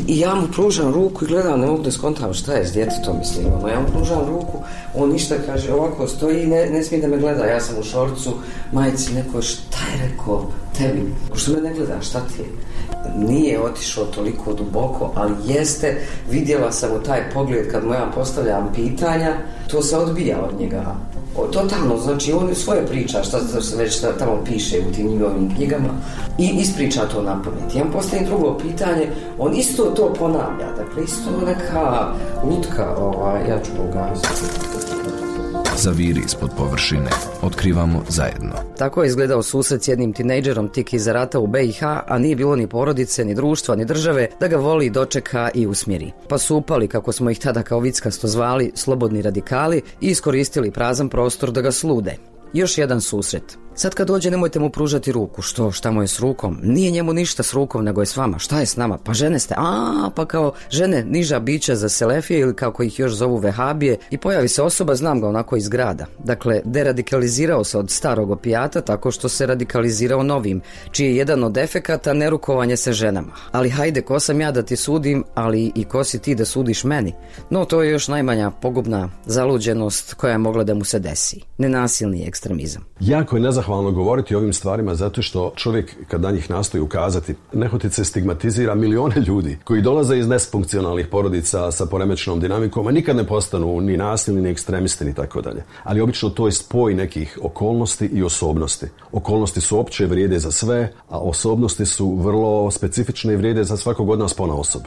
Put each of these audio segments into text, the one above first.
I ja mu pružam ruku i gledam, ne mogu da skontam šta je s djetetom, mislim, ja mu pružam ruku, on ništa kaže, ovako stoji i ne smije da me gleda, ja sam u šorcu, majici, neko, šta je rekao tebi, što me ne gleda, šta ti je? Nije otišao toliko duboko, ali jeste, vidjela sam u taj pogled kad mu ja postavljam pitanja, to se odbija od njega. Totalno, znači on svoje priča, šta se već tamo piše u tim njegovim knjigama i ispriča to na pamet. Ja mu postavim drugo pitanje, on isto to ponavlja, dakle isto neka lutka, ja ću pogaziti. Zaviri ispod površine. Otkrivamo zajedno. Tako je izgledao susret s jednim tinejdžerom tik iza rata u BiH, a nije bilo ni porodice, ni društva, ni države da ga voli, dočeka i usmjeri. Pa su upali, kako smo ih tada kao vickasto zvali, slobodni radikali i iskoristili prazan prostor da ga slude. Još jedan susret. Sad kad dođe nemojte mu pružati ruku. Šta mu je s rukom? Nije njemu ništa s rukom, nego je s vama. Šta je s nama? Pa žene ste. Pa kao žene, niža bića za selefije ili kako ih još zovu vehabije. I pojavi se osoba, znam ga onako iz grada. Dakle, deradikalizirao se od starog opijata tako što se radikalizirao novim, čiji je jedan od efekata nerukovanje se ženama. Ali hajde, ko sam ja da ti sudim, ali i ko si ti da sudiš meni? No, to je još najmanja pogubna zaluđenost koja je mogla da mu se desi. Nenasilni ekstremizam. Jako je nezahvalno govoriti o ovim stvarima zato što čovjek kad na njih nastoji ukazati nehotice stigmatizira milione ljudi koji dolaze iz nesfunkcionalnih porodica sa poremećenom dinamikom, a nikad ne postanu ni nasilni, ni ekstremisti, ni tako dalje. Ali obično to je spoj nekih okolnosti i osobnosti. Okolnosti su opće, vrijede za sve, a osobnosti su vrlo specifične i vrijede za svakog od nas ponaosob.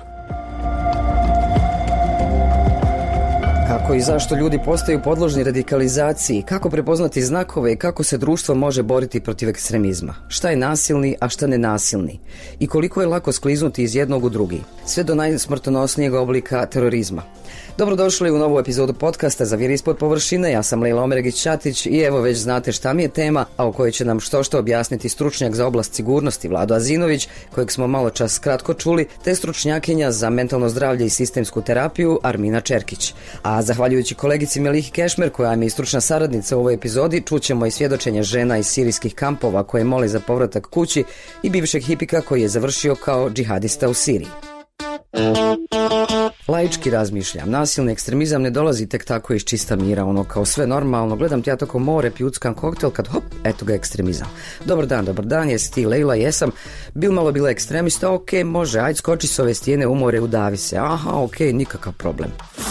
Kako i zašto ljudi postaju podložni radikalizaciji, kako prepoznati znakove i kako se društvo može boriti protiv ekstremizma. Šta je nasilni, a šta nenasilni? I koliko je lako skliznuti iz jednog u drugi, sve do najsmrtonosnijeg oblika terorizma. Dobrodošli u novu epizodu podcasta Zaviri ispod površine. Ja sam Lejla Omeregić-Ćatić i evo već znate šta mi je tema, a o kojoj će nam što objasniti stručnjak za oblast sigurnosti Vlado Azinović, kojeg smo malo čas kratko čuli, te stručnjakinja za mentalno zdravlje i sistemsku terapiju Armina Čerkić. A zahvaljujući kolegici Melihi Kešmer, koja je stručna saradnica u ovoj epizodi, čućemo i svjedočenje žena iz sirijskih kampova koje mole za povratak kući i bivšeg hipika koji je završio kao džihadista u Siriji. Laički razmišljam, nasilni ekstremizam ne dolazi tek tako iz čista mira, kao sve normalno, gledam ti ja tako more, pjuckam koktel, kad hop, eto ga ekstremizam. Dobar dan, jesi ti Lejla? Jesam. Malo bila ekstremista, ok, može, ajde skoči s ove stijene u more, udavi se, ok, nikakav problem.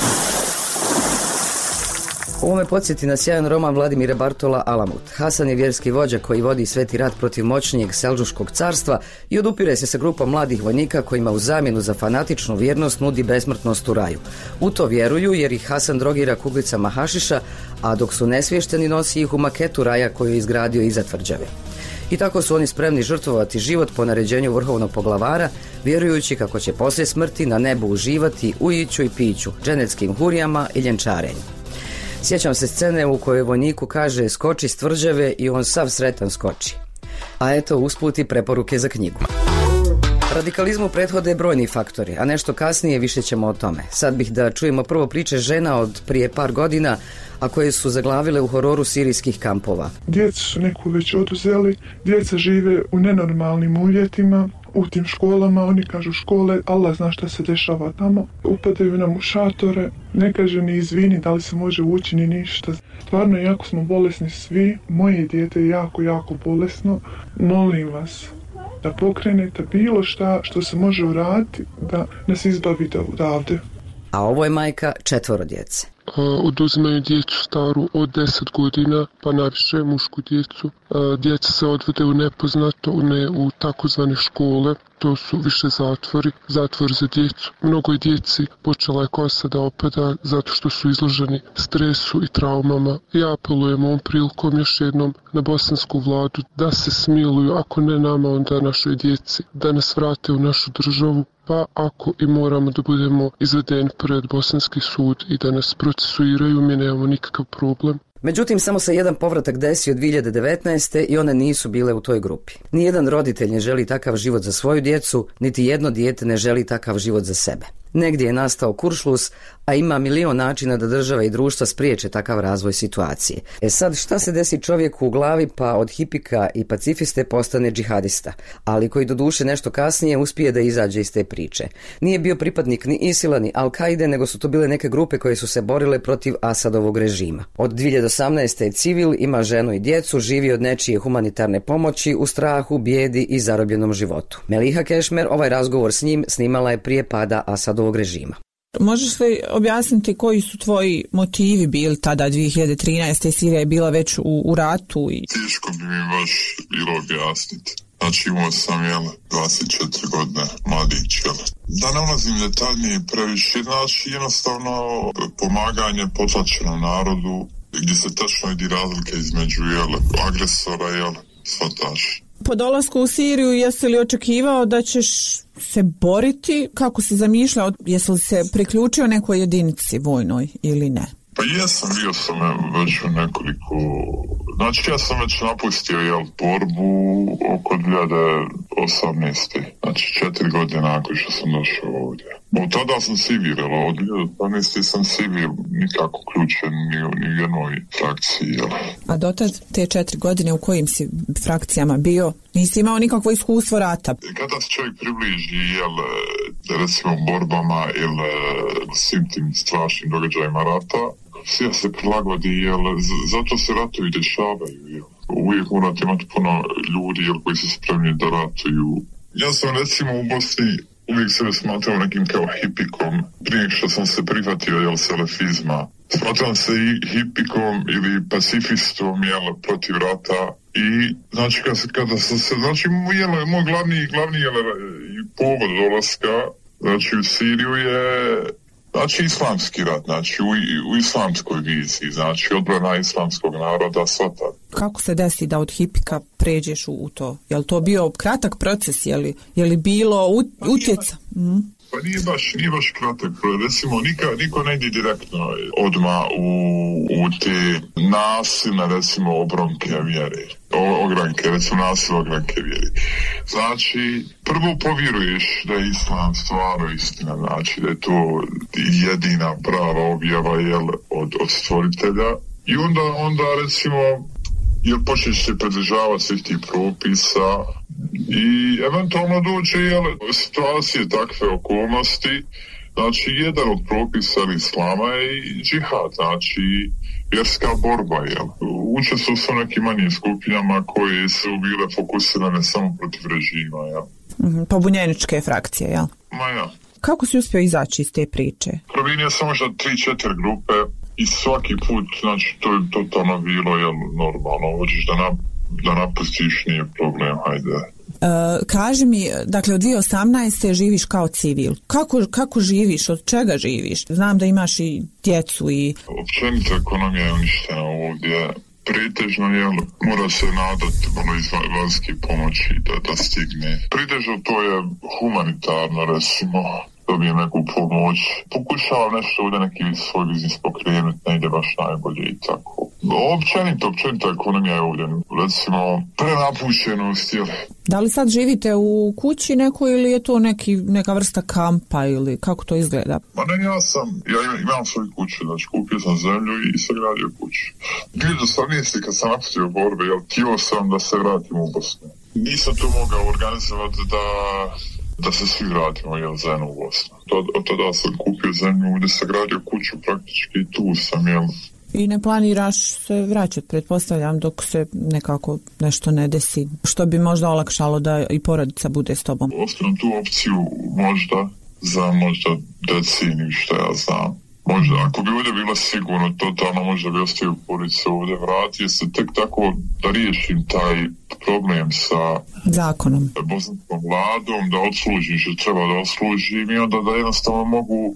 Ovo me podsjeti na sjajan roman Vladimira Bartola Alamut. Hasan je vjerski vođa koji vodi sveti rat protiv moćnijeg Selđuškog carstva i odupire se sa grupom mladih vojnika kojima u zamjenu za fanatičnu vjernost nudi besmrtnost u raju. U to vjeruju jer ih Hasan drogira kuglicama hašiša, a dok su nesvješteni nosi ih u maketu raja koju je izgradio iza tvrđave. I tako su oni spremni žrtvovati život po naređenju vrhovnog poglavara, vjerujući kako će poslije smrti na nebu uživati u iću i piću, dženeckim hurijama i ljenčarenju. Sjećam se scene u kojoj vojniku kaže skoči s tvrđave i on sav sretan skoči. A eto usput i preporuke za knjigu. Radikalizmu prethode brojni faktori, a nešto kasnije više ćemo o tome. Sad bih da čujemo prvo priče žena od prije par godina, a koje su zaglavile u hororu sirijskih kampova. Djecu su neku već oduzeli, djeca žive u nenormalnim uvjetima, u tim školama, oni kažu škole, Allah zna šta se dešava tamo. Upadaju nam u šatore, ne kaže ni izvini da li se može ući ni ništa. Stvarno, jako smo bolesni svi, moje dijete je jako bolesno. Molim vas da pokrenete bilo šta što se može uraditi da nas izbavite odavde. A ovo je majka 4 djece. Oduzimaju djecu staru od 10 godina, pa najviše mušku djecu. Djeca se odvode u nepoznato, ne u takozvane škole. To su više zatvori za djecu. Mnogo djeci počela je kosa da opada zato što su izloženi stresu i traumama. Ja apelujem ovom prilikom još jednom na bosansku vladu da se smiluju, ako ne nama, onda našoj djeci, da nas vrate u našu državu, pa ako i moramo da budemo izvedeni pred bosanski sud i da nas procesuiraju, mi nemamo nikakav problem. Međutim, samo se jedan povratak desio 2019. i one nisu bile u toj grupi. Nijedan roditelj ne želi takav život za svoju djecu, niti jedno dijete ne želi takav život za sebe. Negdje je nastao kuršlus, a ima milion načina da država i društva spriječe takav razvoj situacije. Sad, šta se desi čovjeku u glavi pa od hipika i pacifiste postane džihadista, ali koji doduše nešto kasnije uspije da izađe iz te priče. Nije bio pripadnik ni Isila ni Al-Kaide, nego su to bile neke grupe koje su se borile protiv Asadovog režima. Od 2018. je civil, ima ženu i djecu, živi od nečije humanitarne pomoći u strahu, bijedi i zarobljenom životu. Meliha Kešmer ovaj razgovor s njim snimala je prije pada Asadovog režima. Možeš li objasniti koji su tvoji motivi bili tada 2013. Sirija je bila već u ratu? Teško bi mi baš bilo objasniti. Znači imao sam 24 godine mladić. Da ne ulazim detaljnije previše, znači jednostavno pomaganje potlačenom narodu gdje se tačno vidi razlike između agresora i svataša. Po dolasku u Siriju jesi li očekivao da ćeš se boriti? Kako si zamišljao? Jesi li se priključio nekoj jedinici vojnoj ili ne? Pa jesam, bio sam već u nekoliko... Znači ja sam već napustio borbu oko 2018. Znači 4 godine nakon što sam došao ovdje. Od tada sam civil, od 2018. sam civil, nikako uključen ni u jednoj frakciji. A dotad te 4 godine u kojim si frakcijama bio? Nisi imao nikakvo iskustvo rata? Kada se čovjek približi, recimo borbama ili svim tim strašnim događajima rata, sve se prilagodi, zato se ratovi dešavaju. Uvijek morate imati puno ljudi koji su spremni da ratuju. Ja sam recimo u Bosni uvijek sebe smatrao nekim kao hipikom, prije što sam se prihvatio selefizma. Smatram se i hipikom ili pacifistom protiv rata. I znači kada sam se, znači moj glavni povod dolaska, znači u Siriju je znači islamski rat, znači u islamskoj viziji, znači odbrana islamskog naroda, svata. Kako se desi da od hipika pređeš u to? Je li to bio kratak proces? Je li bilo utjeca? Pa nije baš kratak. Recimo, niko ne ide direktno odmah u te nasilne, recimo, obronke vjere. Ogranke, recimo nasilne ogranke vjere. Znači, prvo povjeruješ da je islam stvarno istina, znači da je to jedina prava objava od stvoritelja. I onda recimo, počneš se pridržavati svih tih propisa i eventualno dođe situacije, takve okolnosti. Znači, jedan od propisa islama je i džihad, znači vjerska borba. Učestvovao sam nekim manjim skupinama koje su bile fokusirane samo protiv režima. Pobunjeničke frakcije, jel? Ma ja. Kako si uspio izaći iz te priče? Promijenio sam možda 3-4 grupe i svaki put, znači to je totalno bilo normalno. Hoćeš da napustiš, nije problem, hajde. Kaži mi, dakle od 2018. živiš kao civil. Kako živiš? Od čega živiš? Znam da imaš i djecu i... Općenito ekonomija je uništena ovdje. Pretežno mora se nadati iz vanjske pomoći da stigne. Pretežno to je humanitarno, recimo, dobijem neku pomoć. Pokušavam nešto ovdje neki svoj biznis pokrenuti, ne ide baš najbolje i tako. Općenito ekonomija je ovdje, recimo, prenapušenost. Da li sad živite u kući nekoj ili je to neka vrsta kampa ili kako to izgleda? Ma ne, ja imam svoju kuću, znači kupio sam zemlju i sagradio kuću. 2018. kad sam napustio borbe, htio sam da se vratim u Bosnu. Nisam to mogao organizovati da se svi vratimo zajedno u Bosnu. Od tada sam kupio zemlju gdje sam gradio kuću, praktički tu sam, I ne planiraš se vraćati, pretpostavljam, dok se nekako nešto ne desi, što bi možda olakšalo da i porodica bude s tobom? Ostavim tu opciju možda za deceniju, što ja znam. Možda, ako bi ovdje bilo sigurno, totalno možda bi ostavio porodicu ovdje, vratio se tek tako da riješim taj problem sa zakonom, bosanskom vladom, da odslužim što treba da odslužim i onda da jednostavno mogu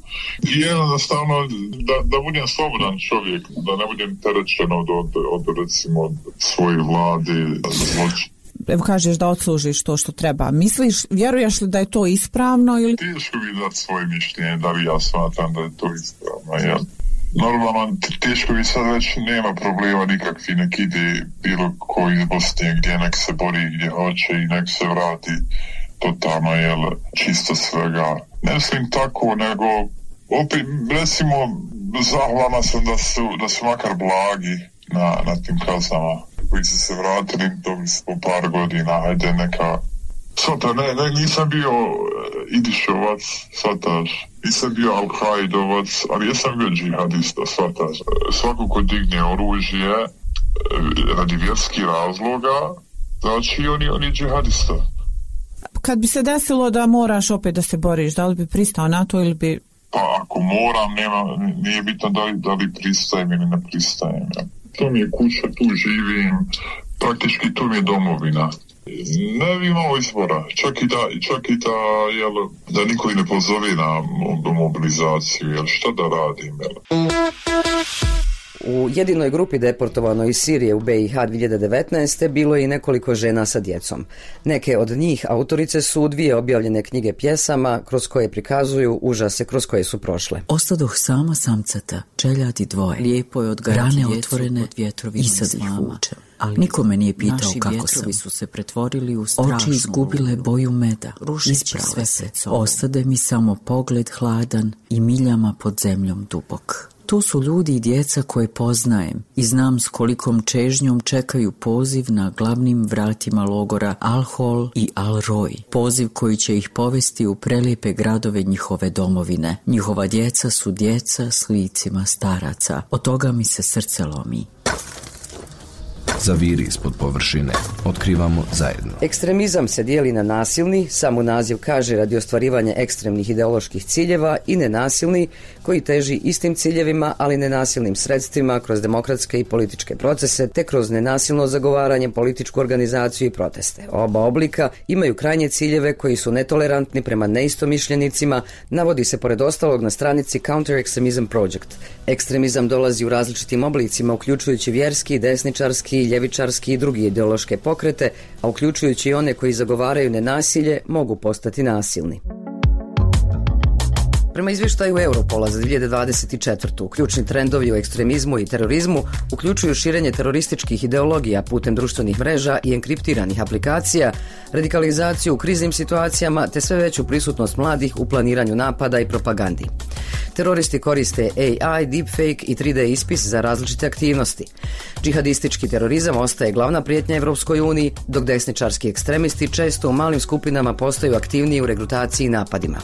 da budem slobodan čovjek, da ne budem terećen od recimo svoje vlade zločina. Evo kažeš da odslužiš to što treba. Vjeruješ li da je to ispravno ili... Teško bi dati svoje mišljenje, da li ja smatram da je to ispravno, Normalno, teško bi sad već nema problema nikakvi, nek ide bilo ko iz Bosne gdje nek se bori gdje hoće i nek se vrati totalno, čisto svega. Ne mislim tako, nego opet, recimo, zahvalan sam da su makar blagi na tim kaznama koji su se vratili, dobili su po par godina, hajde neka... Svata, nisam bio Idišovac, svataš, nisam bio Al-Kaidovac, ali jesam bio džihadista, svataš. Svako ko digne oružje radi vjerskih razloga, znači on je džihadista. Kad bi se desilo da moraš opet da se boriš, da li bi pristao na to ili bi... Pa ako moram, nije bitno da li pristajem ili ne pristajem. To mi je kuća, tu živim, praktički tu mi je domovina. Ne bi imao izbora, čak i da niko i ne pozove na mobilizaciju, jer šta da radim, jel? U jedinoj grupi deportovanoj iz Sirije u BiH 2019. bilo je i nekoliko žena sa djecom. Neke od njih autorice su 2 objavljene knjige pjesama kroz koje prikazuju užase kroz koje su prošle. Ostadoh sama samcata, čeljadi 2, lijepo je odgajati rane otvorene i sad ih vučem. Ali niko me nije pitao kako sam. Su se pretvorili u strašnu. Oči izgubile boju meda, isprave se. Ostade mi samo pogled hladan i miljama pod zemljom dubok. To su ljudi i djeca koje poznajem i znam s kolikom čežnjom čekaju poziv na glavnim vratima logora Al-Hol i Al-Roj. Poziv koji će ih povesti u prelijepe gradove njihove domovine. Njihova djeca su djeca s licima staraca. Od toga mi se srce lomi. Zaviri ispod površine. Otkrivamo zajedno. Ekstremizam se dijeli na nasilni, samo naziv kaže radi ostvarivanja ekstremnih ideoloških ciljeva, i nenasilni koji teži istim ciljevima, ali nenasilnim sredstvima kroz demokratske i političke procese, te kroz nenasilno zagovaranje, političku organizaciju i proteste. Oba oblika imaju krajnje ciljeve koji su netolerantni prema neistomišljenicima, navodi se pored ostalog na stranici Counter Extremism Project. Ekstremizam dolazi u različitim oblicima, uključujući vjerski, desničarski, ljevičarski i drugi ideološke pokrete, a uključujući i one koji zagovaraju nenasilje, mogu postati nasilni. Prema izvještaju Europola za 2024. ključni trendovi u ekstremizmu i terorizmu uključuju širenje terorističkih ideologija putem društvenih mreža i enkriptiranih aplikacija, radikalizaciju u kriznim situacijama te sve veću prisutnost mladih u planiranju napada i propagandi. Teroristi koriste AI, deepfake i 3D ispis za različite aktivnosti. Džihadistički terorizam ostaje glavna prijetnja Evropskoj uniji, dok desničarski ekstremisti često u malim skupinama postaju aktivniji u regrutaciji i napadima.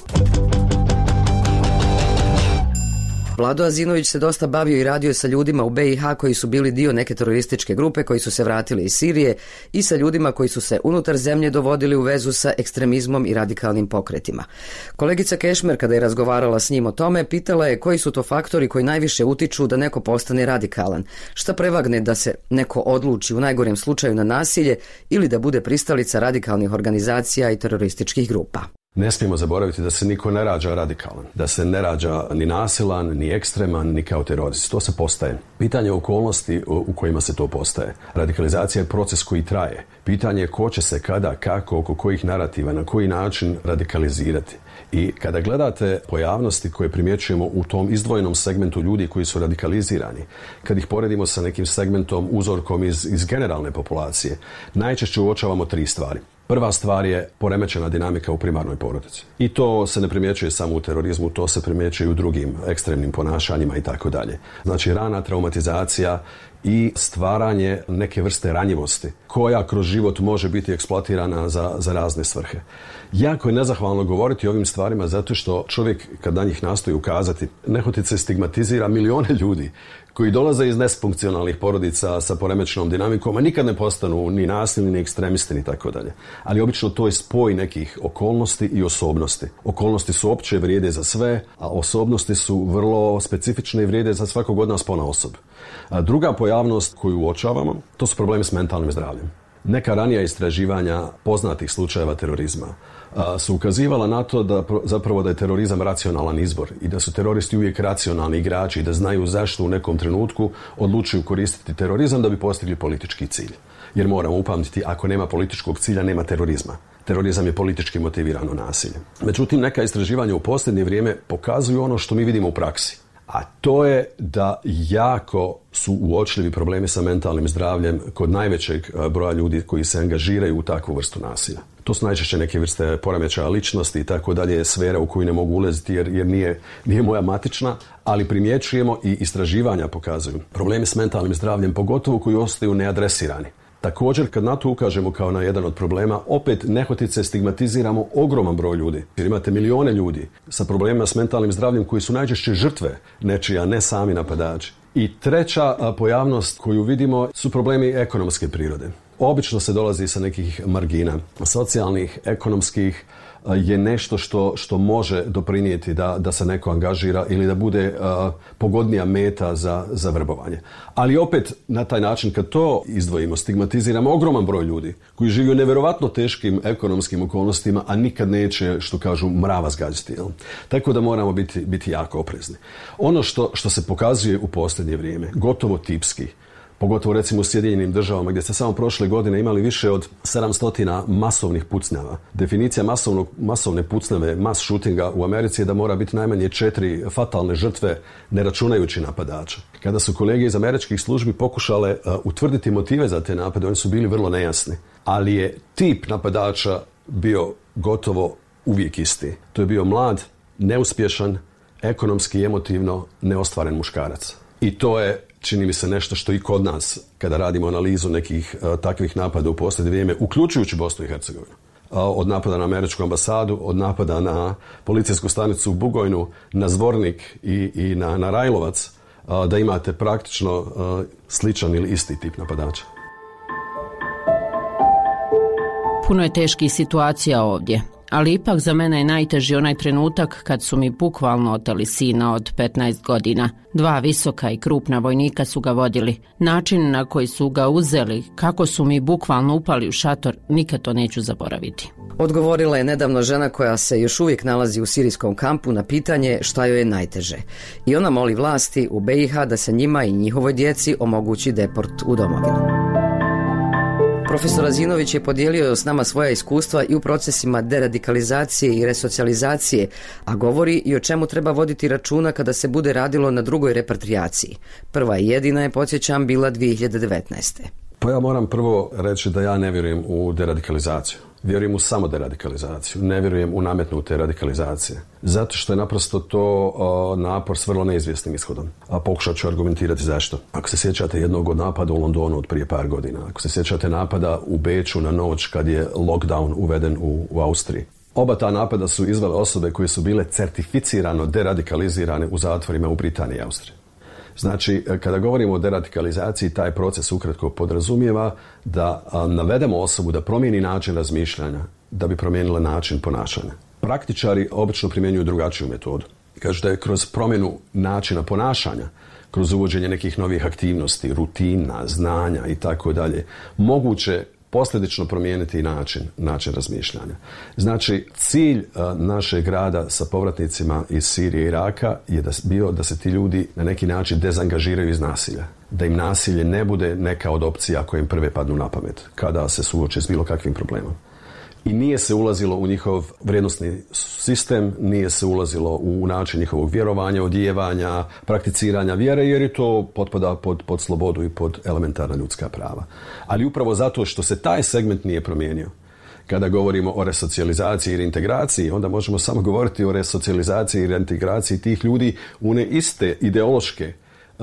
Vlado Azinović se dosta bavio i radio sa ljudima u BiH koji su bili dio neke terorističke grupe koji su se vratili iz Sirije i sa ljudima koji su se unutar zemlje dovodili u vezu sa ekstremizmom i radikalnim pokretima. Kolegica Kešmer, kada je razgovarala s njim o tome, pitala je koji su to faktori koji najviše utiču da neko postane radikalan. Šta prevagne da se neko odluči u najgorem slučaju na nasilje ili da bude pristalica radikalnih organizacija i terorističkih grupa? Ne smijemo zaboraviti da se niko ne rađa radikalan, da se ne rađa ni nasilan, ni ekstreman, ni kao terorist. To se postaje. Pitanje okolnosti u kojima se to postaje. Radikalizacija je proces koji traje. Pitanje je ko će se kada, kako, oko kojih narativa, na koji način radikalizirati. I kada gledate pojavnosti koje primjećujemo u tom izdvojenom segmentu ljudi koji su radikalizirani, kad ih poredimo sa nekim segmentom, uzorkom iz generalne populacije, najčešće uočavamo 3 stvari. Prva stvar je poremećena dinamika u primarnoj porodici. I to se ne primjećuje samo u terorizmu, to se primjećuje i u drugim ekstremnim ponašanjima i tako dalje. Znači rana traumatizacija i stvaranje neke vrste ranjivosti koja kroz život može biti eksploatirana za razne svrhe. Jako je nezahvalno govoriti o ovim stvarima zato što čovjek kad na njih nastoji ukazati, nehotice stigmatizira milijone ljudi koji dolaze iz nesfunkcionalnih porodica sa poremećenom dinamikom, a nikad ne postanu ni nasilni, ni ekstremisti, ni tako dalje. Ali obično to je spoj nekih okolnosti i osobnosti. Okolnosti su opće, vrijede za sve, a osobnosti su vrlo specifične i vrijede za svakog od nas ponaosob. Druga pojavnost koju uočavamo, to su problemi s mentalnim zdravljem. Neka ranija istraživanja poznatih slučajeva terorizma su ukazivala na to da je terorizam racionalan izbor i da su teroristi uvijek racionalni igrači i da znaju zašto u nekom trenutku odlučuju koristiti terorizam da bi postigli politički cilj. Jer moramo upamtiti, ako nema političkog cilja, nema terorizma. Terorizam je politički motivirano nasilje. Međutim, neka istraživanja u posljednje vrijeme pokazuju ono što mi vidimo u praksi. A to je da jako su uočljivi problemi sa mentalnim zdravljem kod najvećeg broja ljudi koji se angažiraju u takvu vrstu nasilja. To su najčešće neke vrste poremećaja ličnosti i tako dalje, sfera u koju ne mogu ulaziti jer nije moja matična, ali primjećujemo i istraživanja pokazuju problemi s mentalnim zdravljem, pogotovo koji ostaju neadresirani. Također, kad na to ukažemo kao na jedan od problema, opet nehotice stigmatiziramo ogroman broj ljudi. Jer imate milijone ljudi sa problemima s mentalnim zdravljem koji su najčešće žrtve nečija, ne sami napadači. I treća pojavnost koju vidimo su problemi ekonomske prirode. Obično se dolazi sa nekih margina, socijalnih, ekonomskih, je nešto što može doprinijeti da se neko angažira ili da bude pogodnija meta za vrbovanje. Ali opet na taj način kad to izdvojimo, stigmatiziramo ogroman broj ljudi koji žive u nevjerovatno teškim ekonomskim okolnostima, a nikad neće, što kažu, mrava zgađati. Tako da moramo biti jako oprezni. Ono što se pokazuje u posljednje vrijeme, gotovo tipski, pogotovo recimo u Sjedinjenim državama gdje ste samo prošle godine imali više od 700 masovnih pucnjava. Definicija masovne pucnjave, mass shootinga u Americi je da mora biti najmanje 4 fatalne žrtve, ne računajući napadača. Kada su kolege iz američkih službi pokušale utvrditi motive za te napade, oni su bili vrlo nejasni. Ali je tip napadača bio gotovo uvijek isti. To je bio mlad, neuspješan, ekonomski i emotivno neostvaren muškarac. I to je, čini mi se, nešto što i kod nas, kada radimo analizu nekih takvih napada u posljednje vrijeme, uključujući Bosnu i Hercegovinu, od napada na američku ambasadu, od napada na policijsku stanicu u Bugojnu, na Zvornik i na Rajlovac, da imate praktično sličan ili isti tip napadača. Puno je teških situacija ovdje, ali ipak za mene je najteži onaj trenutak kad su mi bukvalno oteli sina od 15 godina. 2 visoka i krupna vojnika su ga vodili. Način na koji su ga uzeli, kako su mi bukvalno upali u šator, nikad to neću zaboraviti. Odgovorila je nedavno žena koja se još uvijek nalazi u sirijskom kampu na pitanje šta joj je najteže. I ona moli vlasti u BiH da se njima i njihovoj djeci omogući deport u domovinu. Profesor Azinović je podijelio s nama svoja iskustva i u procesima deradikalizacije i resocijalizacije, a govori i o čemu treba voditi računa kada se bude radilo na drugoj repatrijaciji. Prva i jedina je, podsjećam, bila 2019. Pa ja moram prvo reći da ja ne vjerujem u deradikalizaciju. Vjerujem u samo deradikalizaciju, ne vjerujem u nametnute radikalizacije. Zato što je naprosto to napor s vrlo neizvjesnim ishodom. A pokušat ću argumentirati zašto. Ako se sjećate jednog od napada u Londonu od prije par godina, ako se sjećate napada u Beču na noć kad je lockdown uveden u Austriji. Oba ta napada su izvele osobe koje su bile certificirano deradikalizirane u zatvorima u Britaniji i Austriji. Znači, kada govorimo o deradikalizaciji, taj proces ukratko podrazumijeva da navedemo osobu da promijeni način razmišljanja, da bi promijenila način ponašanja. Praktičari obično primjenjuju drugačiju metodu. Kažu da je kroz promjenu načina ponašanja, kroz uvođenje nekih novih aktivnosti, rutina, znanja i tako dalje, moguće posljedično promijeniti način razmišljanja. Znači, cilj našeg rada sa povratnicima iz Sirije i Iraka je bio da se ti ljudi na neki način dezangažiraju iz nasilja. Da im nasilje ne bude neka od opcija koje im prve padnu na pamet kada se suoče s bilo kakvim problemom. I nije se ulazilo u njihov vrijednosni sistem, nije se ulazilo u način njihovog vjerovanja, odijevanja, prakticiranja vjere, jer je to potpada pod slobodu i pod elementarna ljudska prava. Ali upravo zato što se taj segment nije promijenio, kada govorimo o resocijalizaciji i reintegraciji, onda možemo samo govoriti o resocijalizaciji i reintegraciji tih ljudi u one iste ideološke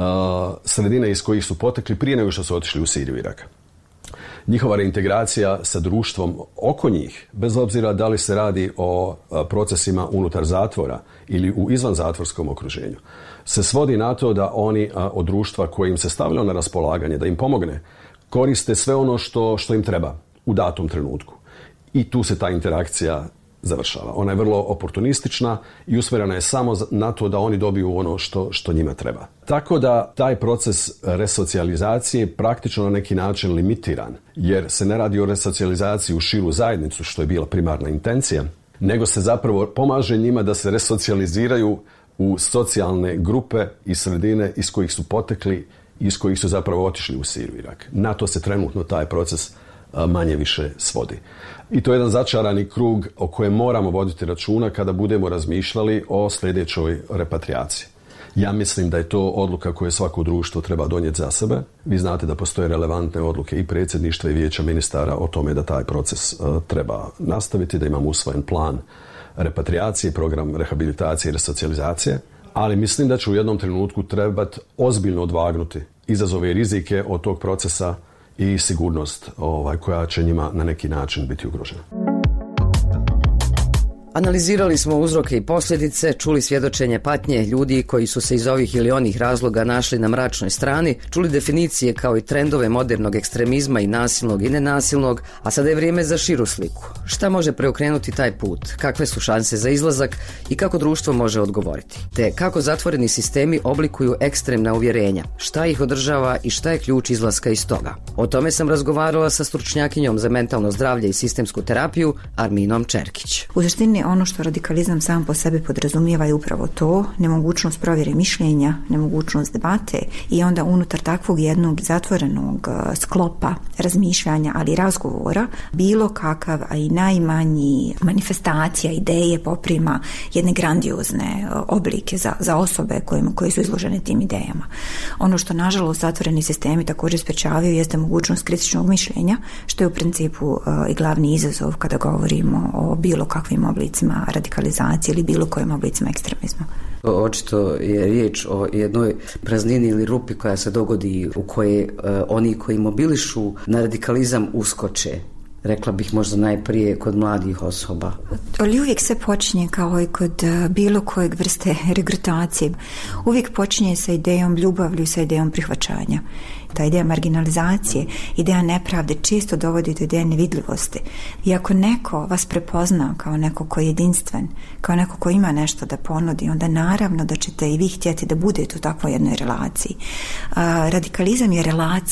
sredine iz kojih su potekli prije nego što su otišli u Siriju i Irak. Njihova reintegracija sa društvom oko njih, bez obzira da li se radi o procesima unutar zatvora ili u izvanzatvorskom okruženju, se svodi na to da oni od društva koje im se stavljalo na raspolaganje, da im pomogne, koriste sve ono što im treba u datom trenutku. I tu se ta interakcija završava. Ona je vrlo oportunistična i usmjerena je samo na to da oni dobiju ono što njima treba. Tako da taj proces resocijalizacije je praktično na neki način limitiran, jer se ne radi o resocijalizaciji u širu zajednicu, što je bila primarna intencija, nego se zapravo pomaže njima da se resocijaliziraju u socijalne grupe i sredine iz kojih su potekli i iz kojih su zapravo otišli u Siriju i Irak. Na to se trenutno taj proces manje više svodi. I to je jedan začarani krug o kojem moramo voditi računa kada budemo razmišljali o sljedećoj repatrijaciji. Ja mislim da je to odluka koju svako društvo treba donijeti za sebe. Vi znate da postoje relevantne odluke i predsjedništva i vijeća ministara o tome da taj proces treba nastaviti, da imamo usvojen plan repatriacije, program rehabilitacije i resocijalizacije, ali mislim da će u jednom trenutku trebati ozbiljno odvagnuti izazove i rizike od tog procesa i sigurnost koja će njima na neki način biti ugrožena. Analizirali smo uzroke i posljedice, čuli svjedočenje patnje ljudi koji su se iz ovih ili onih razloga našli na mračnoj strani, čuli definicije kao i trendove modernog ekstremizma i nasilnog i nenasilnog, a sada je vrijeme za širu sliku. Šta može preokrenuti taj put? Kakve su šanse za izlazak i kako društvo može odgovoriti? Te kako zatvoreni sistemi oblikuju ekstremna uvjerenja? Šta ih održava i šta je ključ izlaska iz toga? O tome sam razgovarala sa stručnjakinjom za mentalno zdravlje i sistemsku terapiju Arminom Čerkić. U suštini ono što radikalizam sam po sebi podrazumijeva je upravo to, nemogućnost provjere mišljenja, nemogućnost debate i onda unutar takvog jednog zatvorenog sklopa razmišljanja, ali i razgovora, bilo kakav, a i najmanji manifestacija ideje poprima jedne grandiozne oblike za osobe koje su izložene tim idejama. Ono što nažalost zatvoreni sistemi također sprečavaju jeste mogućnost kritičnog mišljenja, što je u principu i glavni izazov kada govorimo o bilo kakvim oblicima radikalizacije ili bilo kojim oblicima ekstremizma. Očito je riječ o jednoj praznini ili rupi koja se dogodi u kojoj oni koji mobilišu na radikalizam uskoče. Rekla bih možda najprije kod mladih osoba. Ali uvijek se počinje kao i kod bilo kojeg vrste regrutacije. Uvijek počinje sa idejom ljubavlju, sa idejom prihvaćanja. Ta ideja marginalizacije, ideja nepravde često dovodi do ideje nevidljivosti. I ako neko vas prepozna kao neko koji je jedinstven, kao neko koji ima nešto da ponudi, onda naravno da ćete i vi htjeti da budete u takvoj jednoj relaciji. Radikalizam je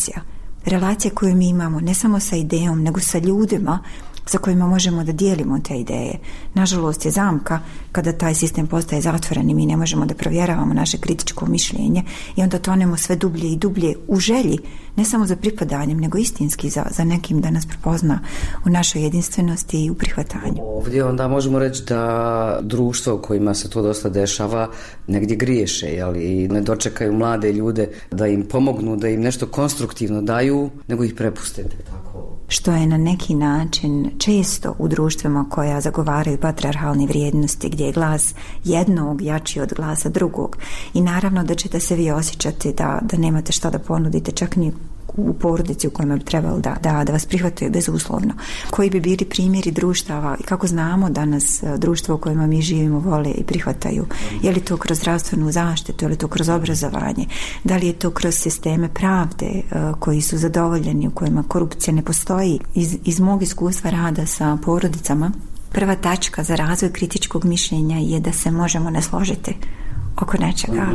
relacija koju mi imamo ne samo sa idejom, nego sa ljudima sa kojima možemo da dijelimo te ideje. Nažalost je zamka kada taj sistem postaje zatvoren i mi ne možemo da provjeravamo naše kritičko mišljenje i onda tonemo sve dublje i dublje u želji, ne samo za pripadanjem, nego istinski za nekim da nas prepozna u našoj jedinstvenosti i u prihvatanju. Ovdje onda možemo reći da društvo u kojima se to dosta dešava negdje griješe, i ne dočekaju mlade ljude da im pomognu, da im nešto konstruktivno daju, nego ih prepustite tako. Što je na neki način često u društvima koja zagovaraju patrijarhalne vrijednosti, gdje je glas jednog jači od glasa drugog. I naravno da ćete se vi osjećati da nemate šta da ponudite, čak ni u porodici u kojima bi trebalo da vas prihvataju bezuslovno. Koji bi bili primjeri društava i kako znamo danas društvo u kojima mi živimo vole i prihvataju? Je li to kroz zdravstvenu zaštitu, je li to kroz obrazovanje? Da li je to kroz sisteme pravde koji su zadovoljeni, u kojima korupcija ne postoji? Iz mog iskustva rada sa porodicama, prva tačka za razvoj kritičkog mišljenja je da se možemo ne složiti oko nečega.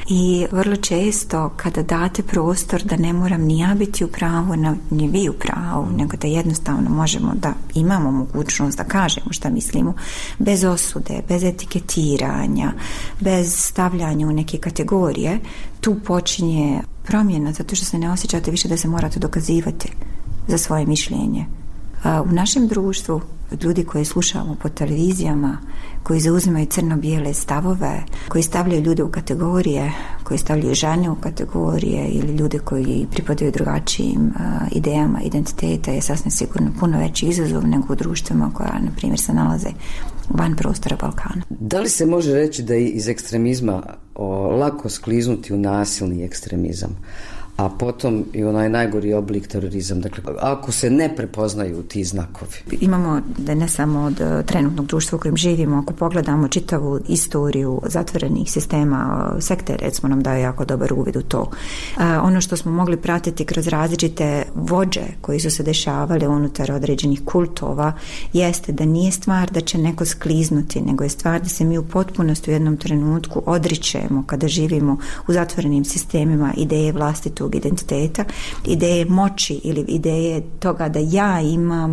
I vrlo često kada date prostor da ne moram ni ja biti u pravu, ni vi u pravu, nego da jednostavno možemo da imamo mogućnost da kažemo šta mislimo, bez osude, bez etiketiranja, bez stavljanja u neke kategorije, tu počinje promjena, zato što se ne osjećate više da se morate dokazivati za svoje mišljenje. U našem društvu, ljudi koji slušamo po televizijama, koji zauzimaju crno-bijele stavove, koji stavljaju ljude u kategorije, koji stavljaju žene u kategorije ili ljude koji pripadaju drugačijim idejama identiteta, je sasvim sigurno puno veći izazov nego u društvima koja, na primjer, se nalaze van prostora Balkana. Da li se može reći da je iz ekstremizma lako skliznuti u nasilni ekstremizam, a potom i onaj najgori oblik terorizam, dakle, ako se ne prepoznaju ti znakovi? Imamo da ne samo od trenutnog društva u kojem živimo, ako pogledamo čitavu istoriju zatvorenih sistema, sekte recimo nam daje jako dobar uvid u to. Ono što smo mogli pratiti kroz različite vođe koji su se dešavali unutar određenih kultova jeste da nije stvar da će neko skliznuti, nego je stvar da se mi u potpunosti u jednom trenutku odričemo kada živimo u zatvorenim sistemima ideje vlastitog identiteta, ideje moći ili ideje toga da ja imam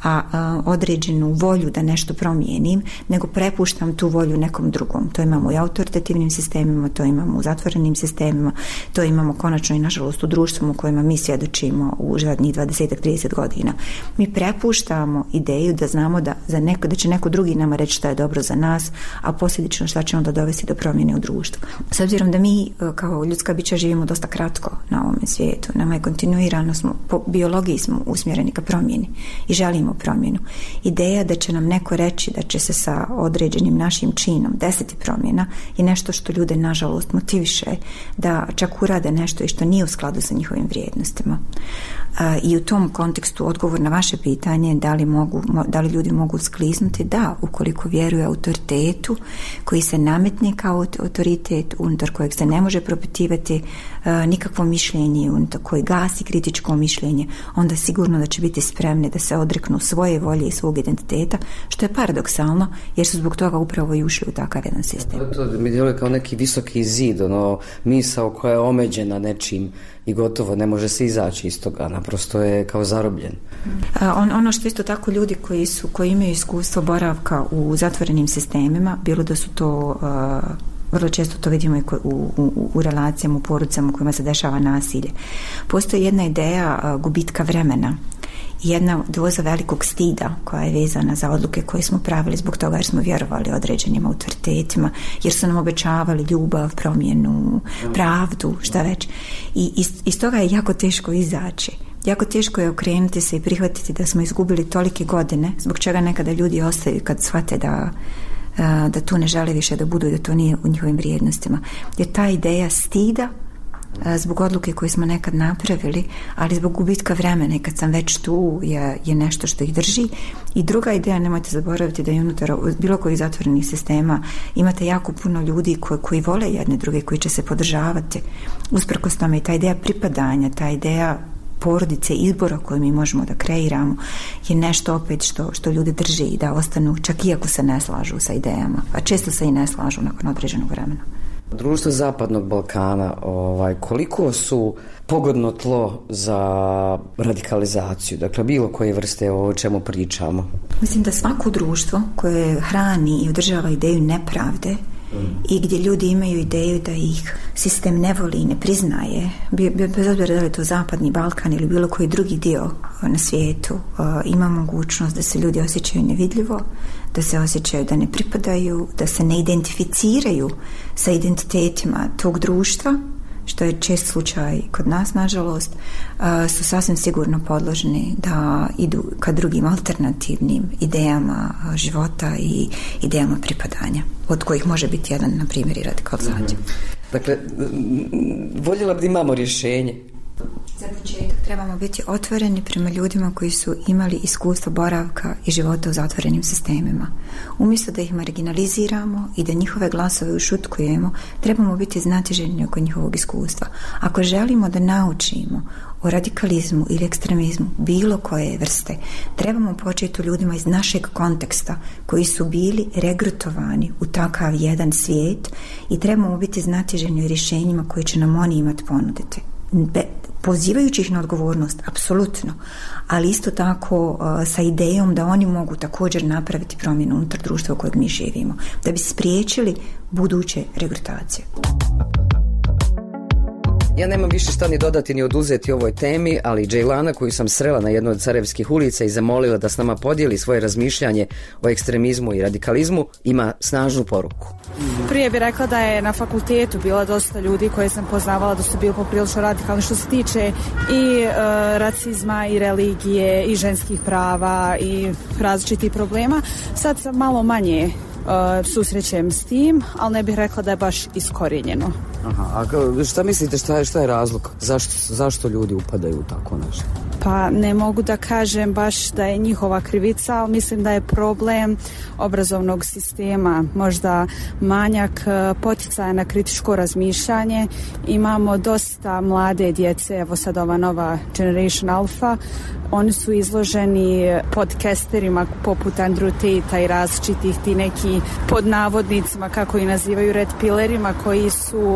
određenu volju da nešto promijenim, nego prepuštam tu volju nekom drugom. To imamo i autoritativnim sistemima, to imamo u zatvorenim sistemima, to imamo konačno i nažalost u društvu u kojima mi svjedočimo u zadnjih 20-30 godina. Mi prepuštamo ideju da znamo da će neko drugi nama reći šta je dobro za nas, a posljedično šta će onda dovesti do promjene u društvu. S obzirom da mi kao ljudska bića živimo dosta kratko na ovome svijetu, nama je kontinuirano, po biologiji smo usmjereni ka promjeni i želimo promjenu. Ideja da će nam neko reći da će se sa određenim našim činom desiti promjena je nešto što ljude nažalost motiviše da čak urade nešto i što nije u skladu sa njihovim vrijednostima. I u tom kontekstu odgovor na vaše pitanje da li ljudi mogu skliznuti, da, ukoliko vjeruje autoritetu koji se nametne kao autoritet, unutar kojeg se ne može propitivati nikakvo mišljenje, unutar koji gasi kritičko mišljenje, onda sigurno da će biti spremni da se odreknu svoje volje i svog identiteta, što je paradoksalno jer su zbog toga upravo i ušli u takav jedan sistem. To mi djeluje kao neki visoki zid, misao koja je omeđena nečim i gotovo ne može se izaći iz toga, naprosto je kao zarobljen. Ono što isto tako ljudi koji imaju iskustvo boravka u zatvorenim sistemima, bilo da su to vrlo često to vidimo i u relacijama, u porodicama u kojima se dešava nasilje. Postoji jedna ideja gubitka vremena i jedna doza velikog stida koja je vezana za odluke koje smo pravili zbog toga jer smo vjerovali određenim autoritetima, jer su nam obećavali ljubav, promjenu, pravdu, šta već. I iz toga je jako teško izaći. Jako teško je okrenuti se i prihvatiti da smo izgubili tolike godine, zbog čega nekada ljudi ostaju kad shvate da tu ne žele više da budu i da to nije u njihovim vrijednostima. Jer ta ideja stida zbog odluke koje smo nekad napravili, ali zbog gubitka vremena i kad sam već tu je nešto što ih drži. I druga ideja, nemojte zaboraviti da i unutar bilo kojih zatvorenih sistema imate jako puno ljudi koji vole jedne druge, koji će se podržavati usprkos tome. I ta ideja pripadanja, ta ideja porodice, izbora koje mi možemo da kreiramo je nešto opet što ljudi drži i da ostanu čak iako se ne slažu sa idejama, a često se i ne slažu nakon određenog vremena. Društvo Zapadnog Balkana, koliko su pogodno tlo za radikalizaciju, dakle bilo koje vrste o čemu pričamo? Mislim da svako društvo koje hrani i održava ideju nepravde i gdje ljudi imaju ideju da ih sistem ne voli i ne priznaje, bez obzira da li je to Zapadni Balkan ili bilo koji drugi dio na svijetu, ima mogućnost da se ljudi osjećaju nevidljivo, da se osjećaju da ne pripadaju, da se ne identificiraju sa identitetima tog društva, što je čest slučaj kod nas, nažalost, su sasvim sigurno podložni da idu ka drugim alternativnim idejama života i idejama pripadanja, od kojih može biti jedan, na primjer, i radikalizacija. Dakle, voljela bi da imamo rješenje. Za početak trebamo biti otvoreni prema ljudima koji su imali iskustvo boravka i života u zatvorenim sistemima. Umjesto da ih marginaliziramo i da njihove glasove ušutkujemo, trebamo biti znatiželjni oko njihovog iskustva. Ako želimo da naučimo o radikalizmu ili ekstremizmu bilo koje vrste, trebamo početi u ljudima iz našeg konteksta koji su bili regrutovani u takav jedan svijet i trebamo biti znatiželjni u rješenjima koje će nam oni imati ponuditi. Pozivajući ih na odgovornost, apsolutno, ali isto tako sa idejom da oni mogu također napraviti promjenu unutar društva u kojeg mi živimo, da bi spriječili buduće regrutacije. Ja nemam više šta ni dodati ni oduzeti ovoj temi, ali Džejlana, koju sam srela na jednoj od Sarajevskih ulica i zamolila da s nama podijeli svoje razmišljanje o ekstremizmu i radikalizmu, ima snažnu poruku. Prije bih rekla da je na fakultetu bila dosta ljudi koje sam poznavala da su bili poprilično radikalni što se tiče i racizma i religije i ženskih prava i različitih problema. Sad sam malo manje susrećem s tim, ali ne bih rekla da je baš iskorijenjeno. Aha, a šta mislite, šta je razlog? Zašto ljudi upadaju u tako nešto? Pa ne mogu da kažem baš da je njihova krivica, ali mislim da je problem obrazovnog sistema, možda manjak poticaja na kritičko razmišljanje. Imamo dosta mlade djece, evo sad ova nova Generation Alpha, oni su izloženi podcasterima poput Andrew Tate-a i različitih ti neki pod navodnicima, kako i nazivaju, red pillerima, koji su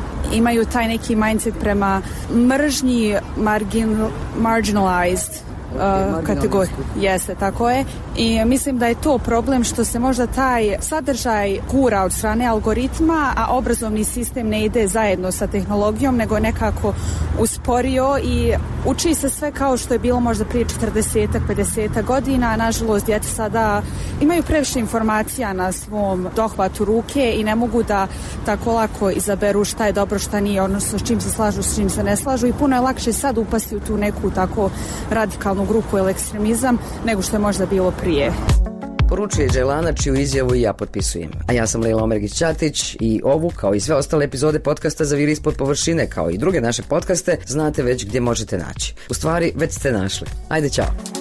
imaju taj neki mindset prema mržnji marginalized kategorija. Jeste, tako je. I mislim da je to problem što se možda taj sadržaj gura od strane algoritma, a obrazovni sistem ne ide zajedno sa tehnologijom, nego je nekako usporio i uči se sve kao što je bilo možda prije 40-50 godina, a nažalost djeca sada imaju previše informacija na svom dohvatu ruke i ne mogu da tako lako izaberu šta je dobro, šta nije, odnosno s čim se slažu, s čim se ne slažu i puno je lakše sad upasti u tu neku tako radikalnu grupu ili ekstremizam nego što je možda bilo prije. Poručuje Đelana, čiju izjavu i ja potpisujem. A ja sam Lejla Omergić-Ćatić i ovu, kao i sve ostale epizode podcasta Zaviri ispod površine, kao i druge naše podcaste, znate već gdje možete naći. U stvari, već ste našli. Ajde, čao!